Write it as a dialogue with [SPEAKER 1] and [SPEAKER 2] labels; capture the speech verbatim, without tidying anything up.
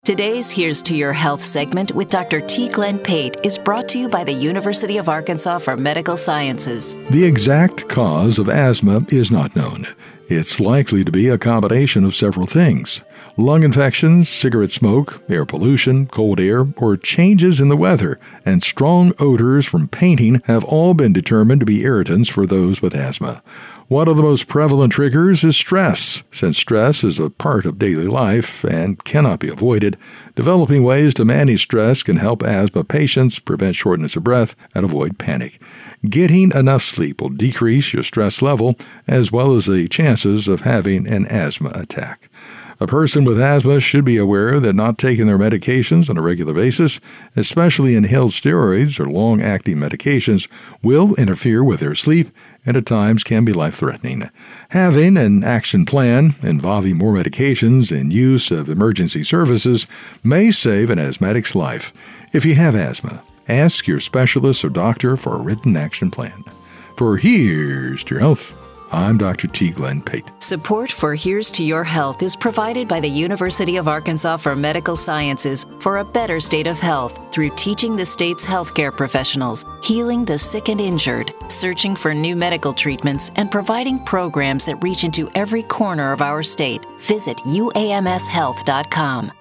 [SPEAKER 1] Today's Here's to Your Health segment with Doctor T. Glenn Pate is brought to you by the University of Arkansas for Medical Sciences.
[SPEAKER 2] The exact cause of asthma is not known. It's likely to be a combination of several things. Lung infections, cigarette smoke, air pollution, cold air, or changes in the weather, and strong odors from painting have all been determined to be irritants for those with asthma. One of the most prevalent triggers is stress. Since stress is a part of daily life and cannot be avoided, developing ways to manage stress can help asthma patients prevent shortness of breath and avoid panic. Getting enough sleep will decrease your stress level as well as the chances of having an asthma attack. A person with asthma should be aware that not taking their medications on a regular basis, especially inhaled steroids or long-acting medications, will interfere with their sleep and at times can be life-threatening. Having an action plan involving more medications and use of emergency services may save an asthmatic's life. If you have asthma, ask your specialist or doctor for a written action plan. For Here's to Your Health, I'm Doctor T. Glenn Pate.
[SPEAKER 1] Support for Here's to Your Health is provided by the University of Arkansas for Medical Sciences for a better state of health through teaching the state's healthcare professionals, healing the sick and injured, searching for new medical treatments, and providing programs that reach into every corner of our state. Visit U A M S health dot com.